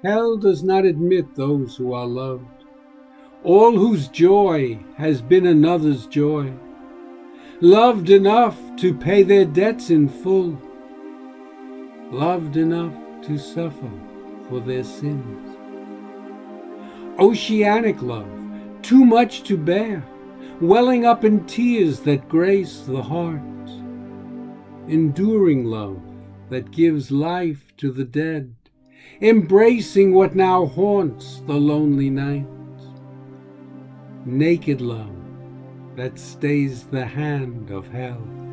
Hell does not admit those who are loved, all whose joy has been another's joy, loved enough to pay their debts in full, loved enough to suffer for their sins. Oceanic love, too much to bear, welling up in tears that grace the heart. Enduring love that gives life to the dead, embracing what now haunts the lonely night. Naked love that stays the hand of hell.